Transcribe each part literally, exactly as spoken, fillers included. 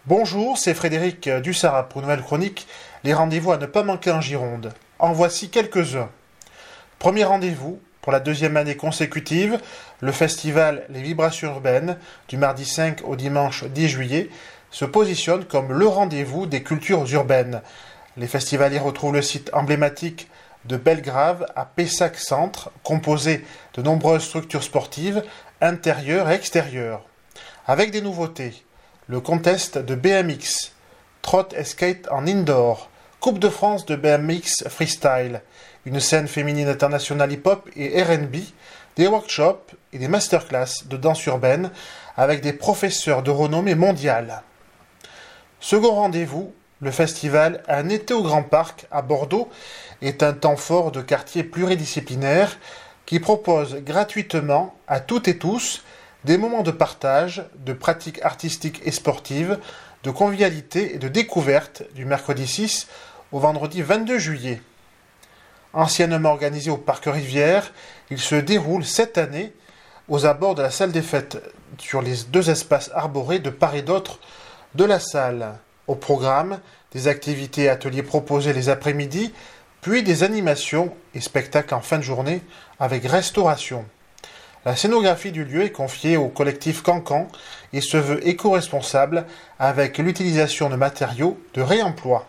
Bonjour, c'est Frédéric Dussara pour une nouvelle chronique, les rendez-vous à ne pas manquer en Gironde. En voici quelques-uns. Premier rendez-vous, pour la deuxième année consécutive, le festival Les Vibrations Urbaines, du mardi cinq au dimanche dix juillet, se positionne comme le rendez-vous des cultures urbaines. Les festivaliers retrouvent le site emblématique de Belgrave à Pessac Centre, composé de nombreuses structures sportives, intérieures et extérieures. Avec des nouveautés, le contest de B M X, Trot et Skate en indoor, Coupe de France de B M X Freestyle, une scène féminine internationale hip-hop et R and B, des workshops et des masterclass de danse urbaine avec des professeurs de renommée mondiale. Second rendez-vous, le festival Un été au Grand Parc à Bordeaux est un temps fort de quartier pluridisciplinaire qui propose gratuitement à toutes et tous des moments de partage, de pratiques artistiques et sportives, de convivialité et de découverte du mercredi six au vendredi vingt-deux juillet. Anciennement organisé au Parc Rivière, il se déroule cette année aux abords de la salle des fêtes, sur les deux espaces arborés de part et d'autre de la salle. Au programme, des activités et ateliers proposés les après-midi, puis des animations et spectacles en fin de journée avec restauration. La scénographie du lieu est confiée au collectif Cancan et se veut éco-responsable avec l'utilisation de matériaux de réemploi.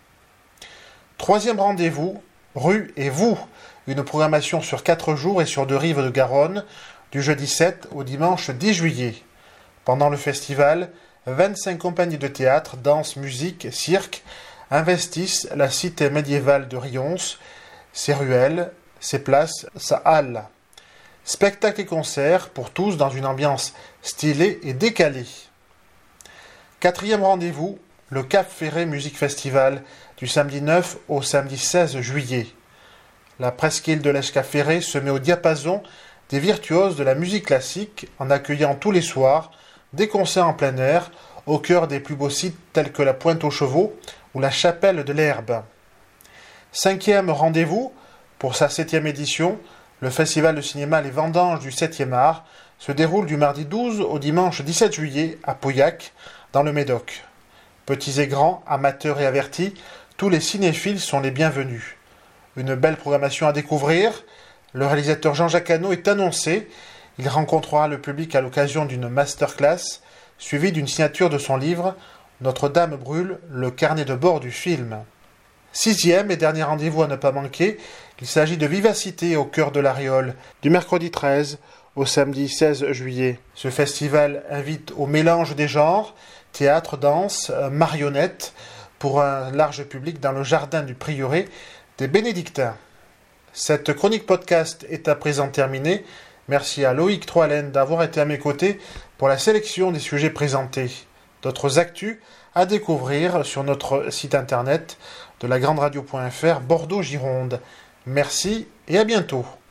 Troisième rendez-vous, Rue et vous, une programmation sur quatre jours et sur deux rives de Garonne, du jeudi sept au dimanche dix juillet. Pendant le festival, vingt-cinq compagnies de théâtre, danse, musique, cirque investissent la cité médiévale de Rions, ses ruelles, ses places, sa halle. Spectacles et concerts pour tous dans une ambiance stylée et décalée. Quatrième rendez-vous, le Cap Ferret Musique Festival du samedi neuf au samedi seize juillet. La presqu'île de l'Escap Ferret se met au diapason des virtuoses de la musique classique en accueillant tous les soirs des concerts en plein air au cœur des plus beaux sites tels que la Pointe aux Chevaux ou la Chapelle de l'Herbe. Cinquième rendez-vous, pour sa septième édition, le festival de cinéma Les Vendanges du septième art se déroule du mardi douze au dimanche dix-sept juillet à Pauillac, dans le Médoc. Petits et grands, amateurs et avertis, tous les cinéphiles sont les bienvenus. Une belle programmation à découvrir. Le réalisateur Jean-Jacques Hano est annoncé. Il rencontrera le public à l'occasion d'une masterclass, suivie d'une signature de son livre « Notre-Dame brûle, le carnet de bord du film ». Sixième et dernier rendez-vous à ne pas manquer, il s'agit de Vivacité au cœur de l'Aréole, du mercredi treize au samedi seize juillet. Ce festival invite au mélange des genres, théâtre, danse, marionnettes, pour un large public dans le jardin du prieuré des Bénédictins. Cette chronique podcast est à présent terminée. Merci à Loïc Troalen d'avoir été à mes côtés pour la sélection des sujets présentés. D'autres actus à découvrir sur notre site internet de la grande radio point f r Bordeaux-Gironde. Merci et à bientôt.